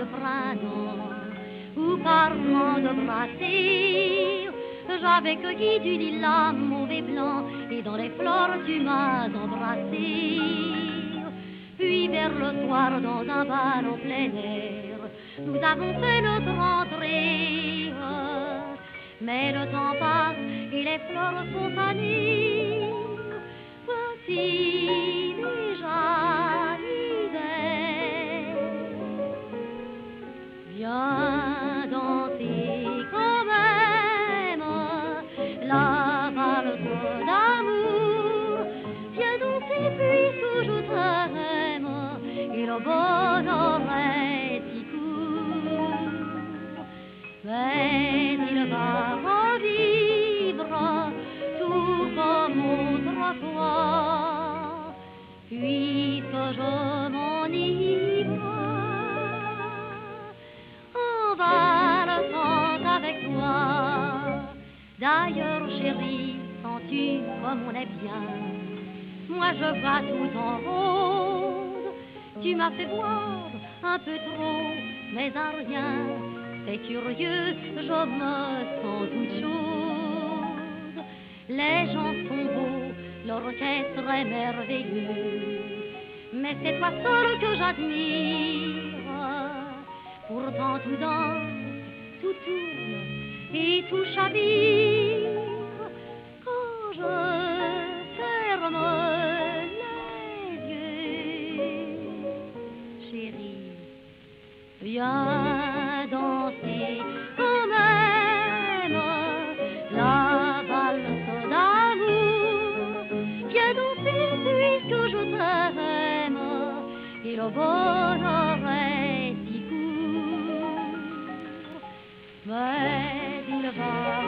de printemps, ou par grande brassée, j'avais cueilli du lilas mauve et blanc, et dans les fleurs tu m'as embrassé. Puis vers le soir, dans un bal en plein air, nous avons fait notre entrée. Mais le temps passe et les fleurs sont fanées. Voici déjà l'hiver. Viens danser quand même la valse d'amour. Viens danser puisque je t'aime et le bonheur est si court. Mais il va revivre tout comme autrefois, puisque je m'enivre en valsant avec toi. D'ailleurs, chérie, sens-tu comme on est bien? Moi je vois tout en rose. Tu m'as fait voir un peu trop, mais à rien. C'est curieux, je me sens toute chose. Les gens sont beaux, l'orchestre est merveilleux, mais c'est toi seul que j'admire. Pourtant tout danse, tout tourne et tout chavire quand je ferme les yeux. Chérie, viens danser quand même la valse d'amour. Viens danser puisque je t'aime et le bonheur est si court. Mais il va